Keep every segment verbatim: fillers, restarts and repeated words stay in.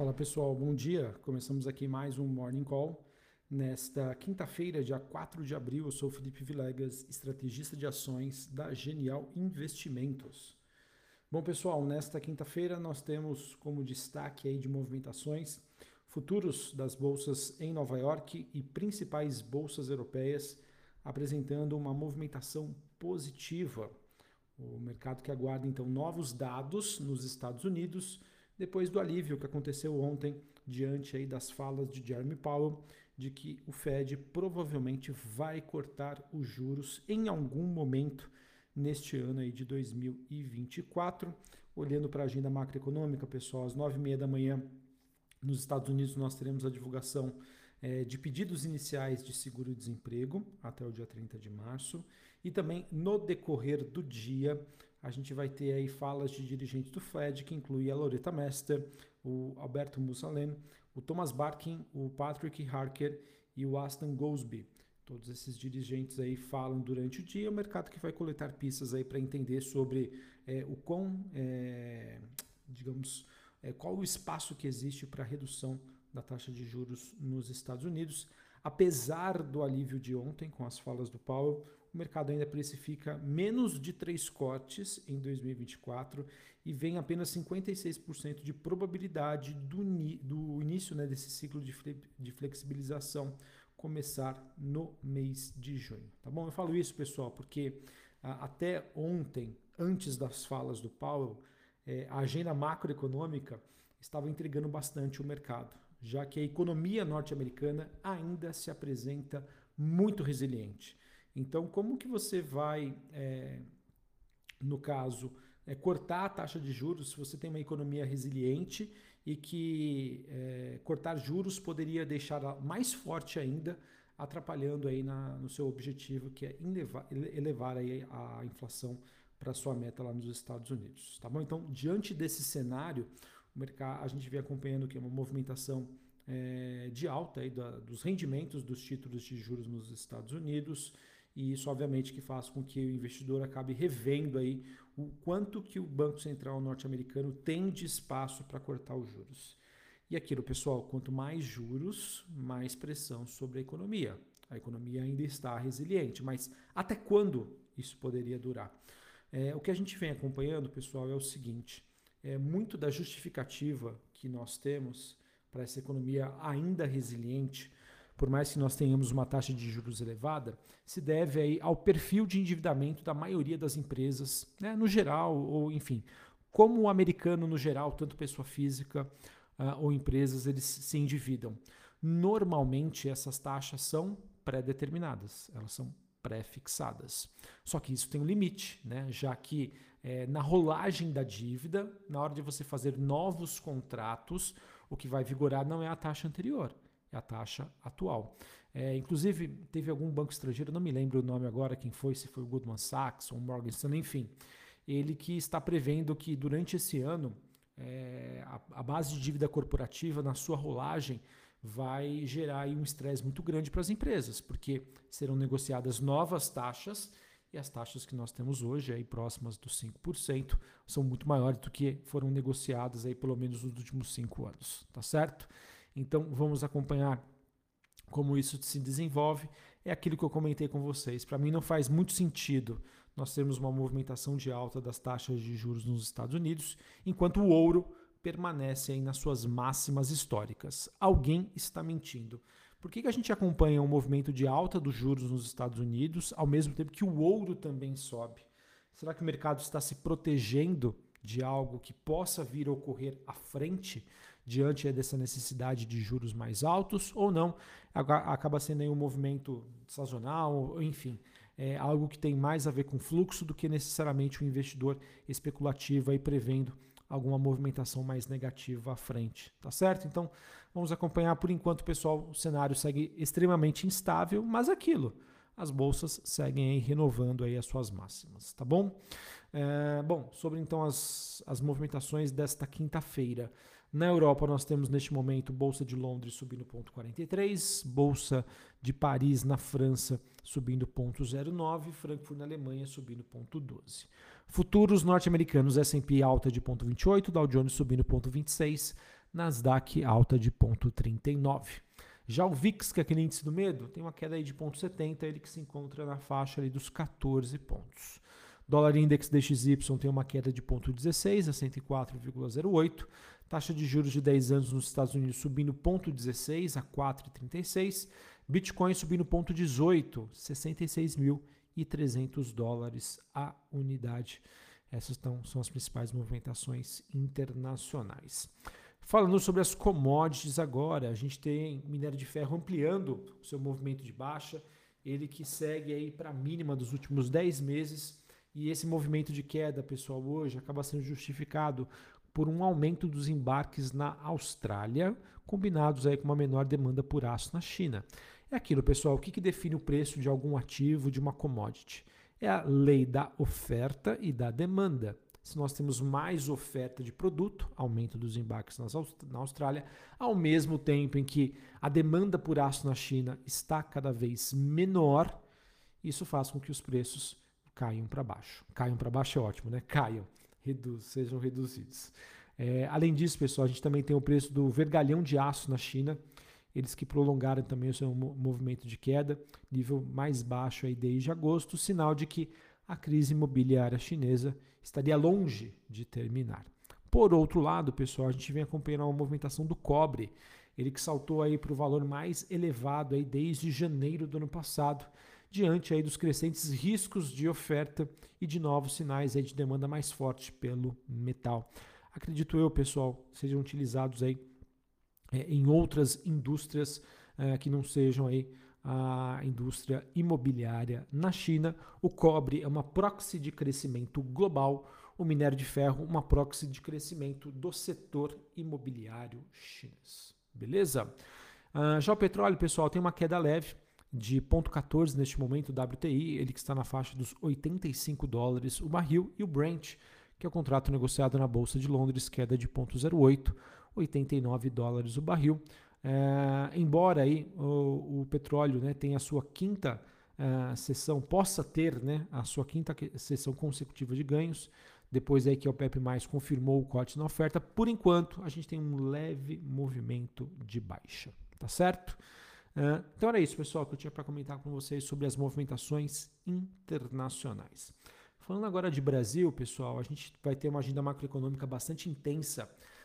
Fala pessoal, bom dia. Começamos aqui mais um Morning Call. Nesta quinta-feira, dia quatro de abril, eu sou o Felipe Vilegas, estrategista de ações da Genial Investimentos. Bom pessoal, nesta quinta-feira nós temos como destaque aí de movimentações futuros das bolsas em Nova York e principais bolsas europeias apresentando uma movimentação positiva. O mercado que aguarda então novos dados nos Estados Unidos, depois do alívio que aconteceu ontem diante aí das falas de Jeremy Powell de que o Fed provavelmente vai cortar os juros em algum momento neste ano aí de dois mil e vinte e quatro. Olhando para a agenda macroeconômica, pessoal, às nove e meia da manhã nos Estados Unidos nós teremos a divulgação é, de pedidos iniciais de seguro-desemprego até o dia trinta de março e também no decorrer do dia a gente vai ter aí falas de dirigentes do Fed, que inclui a Loretta Mester, o Alberto Mussalem, o Thomas Barkin, o Patrick Harker e o Aston Goolsbee. Todos esses dirigentes aí falam durante o dia, o mercado que vai coletar pistas aí para entender sobre é, o quão, é, digamos, é, qual o espaço que existe para redução da taxa de juros nos Estados Unidos. Apesar do alívio de ontem com as falas do Powell, o mercado ainda precifica menos de três cortes em dois mil e vinte e quatro e vem apenas cinquenta e seis por cento de probabilidade do, do início né, desse ciclo de, de flexibilização começar no mês de junho. Tá bom? Eu falo isso, pessoal, porque a, até ontem, antes das falas do Powell, é, a agenda macroeconômica estava entregando bastante o mercado, já que a economia norte-americana ainda se apresenta muito resiliente. Então, como que você vai, é, no caso, é, cortar a taxa de juros se você tem uma economia resiliente e que é, cortar juros poderia deixá-la mais forte ainda, atrapalhando aí na, no seu objetivo, que é elevar, elevar aí a inflação para a sua meta lá nos Estados Unidos. Tá bom? Então, diante desse cenário, o mercado, a gente vem acompanhando que é uma movimentação é, de alta aí da, dos rendimentos dos títulos de juros nos Estados Unidos, e isso obviamente que faz com que o investidor acabe revendo aí o quanto que o Banco Central norte-americano tem de espaço para cortar os juros. E aquilo, pessoal, quanto mais juros, mais pressão sobre a economia. A economia ainda está resiliente, mas até quando isso poderia durar? É, o que a gente vem acompanhando, pessoal, é o seguinte, é, muito da justificativa que nós temos para essa economia ainda resiliente, por mais que nós tenhamos uma taxa de juros elevada, se deve aí ao perfil de endividamento da maioria das empresas, né, no geral, ou enfim, como o americano no geral, tanto pessoa física uh, ou empresas, eles se endividam. Normalmente essas taxas são pré-determinadas, elas são pré-fixadas. Só que isso tem um limite, né, já que é, na rolagem da dívida, na hora de você fazer novos contratos, o que vai vigorar não é a taxa anterior, é a taxa atual. É, inclusive, teve algum banco estrangeiro, não me lembro o nome agora, quem foi, se foi o Goldman Sachs ou o Morgan Stanley, enfim, ele que está prevendo que durante esse ano é, a, a base de dívida corporativa na sua rolagem vai gerar aí um estresse muito grande para as empresas, porque serão negociadas novas taxas e as taxas que nós temos hoje, aí próximas dos cinco por cento, são muito maiores do que foram negociadas aí pelo menos nos últimos cinco anos, tá certo? Então, vamos acompanhar como isso se desenvolve. É aquilo que eu comentei com vocês. Para mim, não faz muito sentido nós termos uma movimentação de alta das taxas de juros nos Estados Unidos, enquanto o ouro permanece aí nas suas máximas históricas. Alguém está mentindo. Por que que a gente acompanha um movimento de alta dos juros nos Estados Unidos, ao mesmo tempo que o ouro também sobe? Será que o mercado está se protegendo de algo que possa vir a ocorrer à frente, diante dessa necessidade de juros mais altos, ou não? Acaba sendo aí um movimento sazonal, enfim, é algo que tem mais a ver com fluxo do que necessariamente um investidor especulativo aí prevendo alguma movimentação mais negativa à frente, tá certo? Então, vamos acompanhar. Por enquanto, pessoal, o cenário segue extremamente instável, mas aquilo, as bolsas seguem aí renovando aí as suas máximas, tá bom? É, bom, sobre então as, as movimentações desta quinta-feira. Na Europa, nós temos neste momento Bolsa de Londres subindo zero vírgula quarenta e três, Bolsa de Paris na França subindo zero vírgula zero nove, Frankfurt na Alemanha subindo zero vírgula doze. Futuros norte-americanos, S and P alta de zero vírgula vinte e oito, Dow Jones subindo zero vírgula vinte e seis, Nasdaq alta de zero vírgula trinta e nove. Já o V I X, que é aquele índice do medo, tem uma queda aí de zero vírgula setenta, ele que se encontra na faixa ali dos quatorze pontos. Dólar Index D X Y tem uma queda de zero vírgula dezesseis a cento e quatro vírgula zero oito. Taxa de juros de dez anos nos Estados Unidos subindo zero vírgula dezesseis a quatro vírgula trinta e seis. Bitcoin subindo zero vírgula dezoito, sessenta e seis mil e trezentos dólares a unidade. Essas tão, são as principais movimentações internacionais. Falando sobre as commodities agora, a gente tem minério de ferro ampliando o seu movimento de baixa, ele que segue aí para a mínima dos últimos dez meses, e esse movimento de queda, pessoal, hoje acaba sendo justificado por um aumento dos embarques na Austrália, combinados aí com uma menor demanda por aço na China. É aquilo, pessoal, o que, que define o preço de algum ativo, de uma commodity? É a lei da oferta e da demanda. Se nós temos mais oferta de produto, aumento dos embarques na Austrália, ao mesmo tempo em que a demanda por aço na China está cada vez menor, isso faz com que os preços caiam para baixo. Caiam para baixo é ótimo, né? Caiam, reduz, sejam reduzidos. É, além disso, pessoal, a gente também tem o preço do vergalhão de aço na China, eles que prolongaram também o seu movimento de queda, nível mais baixo aí desde agosto, sinal de que a crise imobiliária chinesa estaria longe de terminar. Por outro lado, pessoal, a gente vem acompanhando a movimentação do cobre, ele que saltou aí para o valor mais elevado aí desde janeiro do ano passado, diante aí dos crescentes riscos de oferta e de novos sinais aí de demanda mais forte pelo metal. Acredito eu, pessoal, sejam utilizados aí é, em outras indústrias é, que não sejam aí a indústria imobiliária na China. O cobre é uma proxy de crescimento global, o minério de ferro uma proxy de crescimento do setor imobiliário chinês. Beleza? Uh, já o petróleo, pessoal, tem uma queda leve de zero vírgula quatorze neste momento, o W T I, ele que está na faixa dos oitenta e cinco dólares o barril, e o Brent, que é o contrato negociado na Bolsa de Londres, queda de zero vírgula zero oito, oitenta e nove dólares o barril. É, embora aí o, o petróleo, né, tenha a sua quinta uh, sessão, possa ter, né, a sua quinta sessão consecutiva de ganhos, depois aí que a OPEP mais confirmou o corte na oferta, por enquanto a gente tem um leve movimento de baixa, tá certo? Uh, então era isso, pessoal, que eu tinha para comentar com vocês sobre as movimentações internacionais. Falando agora de Brasil, pessoal, a gente vai ter uma agenda macroeconômica bastante intensa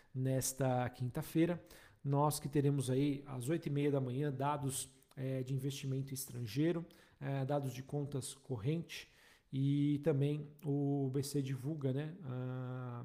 nesta quinta-feira. Nós que teremos aí às oito e meia da manhã dados é, de investimento estrangeiro, é, dados de contas corrente, e também o B C divulga, né, ah,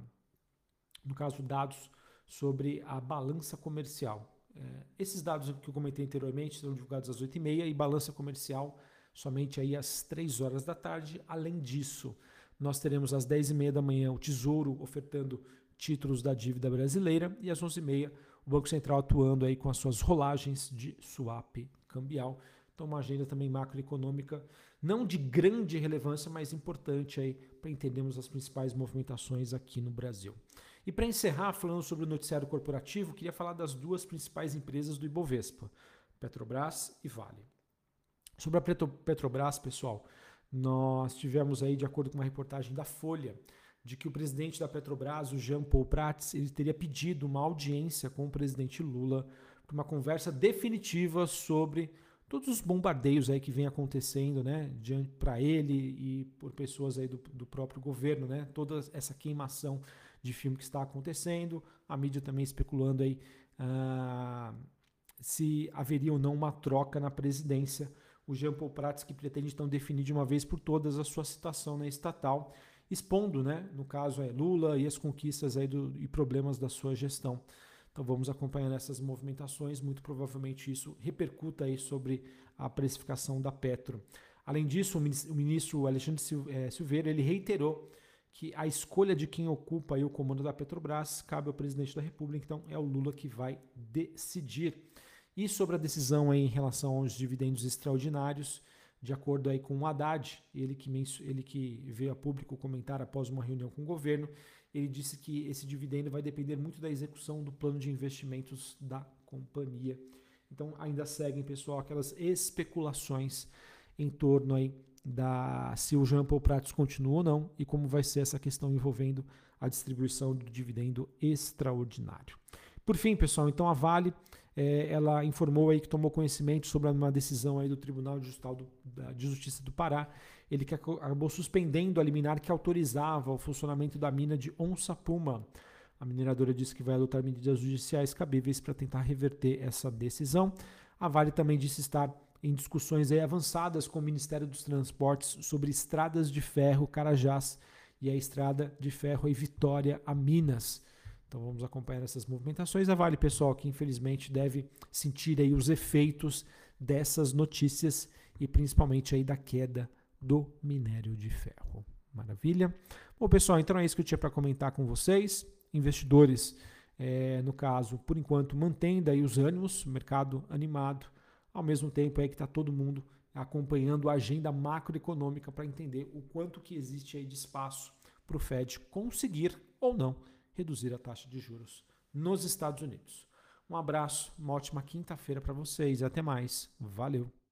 no caso, dados sobre a balança comercial. É, esses dados que eu comentei anteriormente serão divulgados às oito e meia e balança comercial somente aí às três horas da tarde. Além disso, nós teremos às dez e meia da manhã o Tesouro ofertando títulos da dívida brasileira e às onze e meia o Banco Central atuando aí com as suas rolagens de swap cambial. Então, uma agenda também macroeconômica, não de grande relevância, mas importante aí para entendermos as principais movimentações aqui no Brasil. E para encerrar, falando sobre o noticiário corporativo, queria falar das duas principais empresas do Ibovespa, Petrobras e Vale. Sobre a Petrobras, pessoal, nós tivemos aí, de acordo com uma reportagem da Folha, de que o presidente da Petrobras, o Jean Paul Prats, ele teria pedido uma audiência com o presidente Lula para uma conversa definitiva sobre todos os bombardeios aí que vem acontecendo, né, para ele e por pessoas aí do, do próprio governo, né, toda essa queimação de filme que está acontecendo, a mídia também especulando aí ah, se haveria ou não uma troca na presidência. O Jean Paul Prats que pretende então definir de uma vez por todas a sua situação na estatal, expondo, né, no caso é Lula e as conquistas aí do, e problemas da sua gestão. Então vamos acompanhando essas movimentações, muito provavelmente isso repercuta aí sobre a precificação da Petro. Além disso, o ministro Alexandre Silveira, ele reiterou que a escolha de quem ocupa aí o comando da Petrobras cabe ao presidente da República, então é o Lula que vai decidir. E sobre a decisão aí em relação aos dividendos extraordinários, de acordo aí com o Haddad, ele que, ele que veio a público comentar após uma reunião com o governo, ele disse que esse dividendo vai depender muito da execução do plano de investimentos da companhia. Então ainda seguem, pessoal, aquelas especulações em torno aí da se o Jean Paul Prats continua ou não e como vai ser essa questão envolvendo a distribuição do dividendo extraordinário. Por fim, pessoal, então a Vale, é, ela informou aí que tomou conhecimento sobre uma decisão aí do Tribunal de Justiça do, de Justiça do Pará, ele que acabou suspendendo a liminar que autorizava o funcionamento da mina de Onça Puma. A mineradora disse que vai adotar medidas judiciais cabíveis para tentar reverter essa decisão. A Vale também disse estar em discussões aí avançadas com o Ministério dos Transportes sobre estradas de ferro Carajás e a estrada de ferro aí Vitória a Minas. Então vamos acompanhar essas movimentações. A Vale, pessoal, que infelizmente deve sentir aí os efeitos dessas notícias e principalmente aí da queda do minério de ferro. Maravilha? Bom, pessoal, então é isso que eu tinha para comentar com vocês. Investidores, é, no caso, por enquanto, mantendo aí os ânimos, mercado animado, ao mesmo tempo é que está todo mundo acompanhando a agenda macroeconômica para entender o quanto que existe aí de espaço para o Fed conseguir ou não reduzir a taxa de juros nos Estados Unidos. Um abraço, uma ótima quinta-feira para vocês e até mais. Valeu!